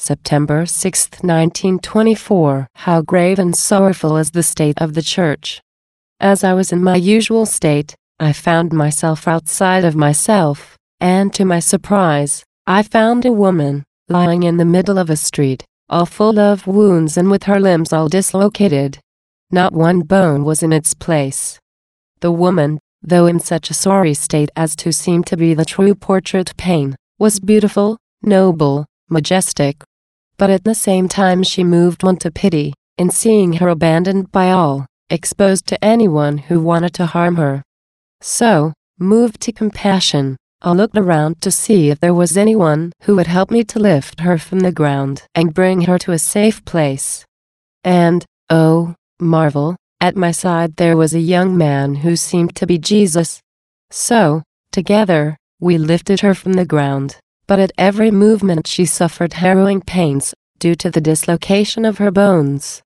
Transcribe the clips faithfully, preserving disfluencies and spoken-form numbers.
September sixth, nineteen twenty-four. How grave and sorrowful is the state of the Church. As I was in my usual state, I found myself outside of myself, and to my surprise, I found a woman, lying in the middle of a street, all full of wounds and with her limbs all dislocated. Not one bone was in its place. The woman, though in such a sorry state as to seem to be the true portrait pain, was beautiful, noble, majestic. But at the same time she moved one to pity, in seeing her abandoned by all, exposed to anyone who wanted to harm her. So, moved to compassion, I looked around to see if there was anyone who would help me to lift her from the ground and bring her to a safe place. And, oh, marvel, at my side there was a young man who seemed to be Jesus. So, together, we lifted her from the ground, but at every movement she suffered harrowing pains, due to the dislocation of her bones.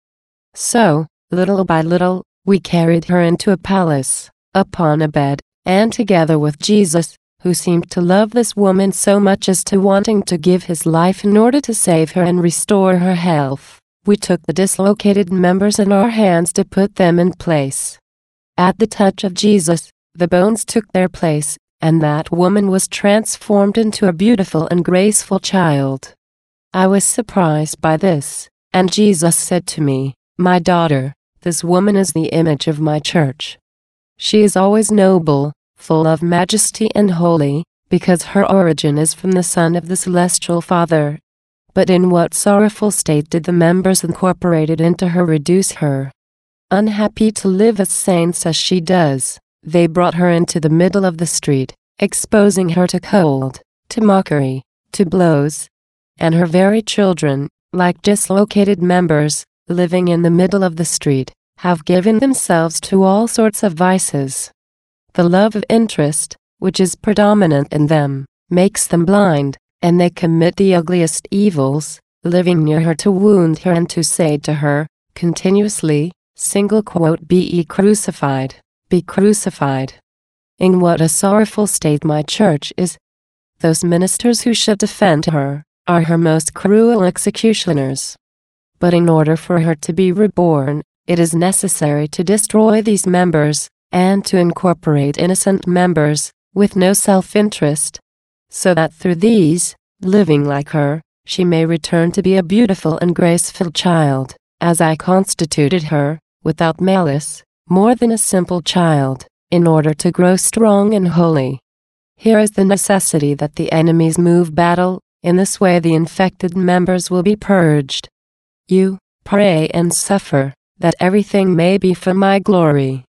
So, little by little, we carried her into a palace, upon a bed, and together with Jesus, who seemed to love this woman so much as to wanting to give his life in order to save her and restore her health, we took the dislocated members in our hands to put them in place. At the touch of Jesus, the bones took their place, and that woman was transformed into a beautiful and graceful child. I was surprised by this, and Jesus said to me, "My daughter, this woman is the image of my Church. She is always noble, full of majesty and holy, because her origin is from the Son of the Celestial Father. But in what sorrowful state did the members incorporated into her reduce her? Unhappy to live as saints as she does, they brought her into the middle of the street, exposing her to cold, to mockery, to blows. And her very children, like dislocated members, living in the middle of the street, have given themselves to all sorts of vices. The love of interest, which is predominant in them, makes them blind, and they commit the ugliest evils, living near her to wound her and to say to her, continuously, single quote, be ye crucified, be crucified. In what a sorrowful state my Church is. Those ministers who should defend her, are her most cruel executioners. But in order for her to be reborn, it is necessary to destroy these members, and to incorporate innocent members, with no self-interest, so that through these, living like her, she may return to be a beautiful and graceful child, as I constituted her, without malice, more than a simple child, in order to grow strong and holy. Here is the necessity that the enemies move battle, in this way the infected members will be purged. You, pray and suffer, that everything may be for my glory.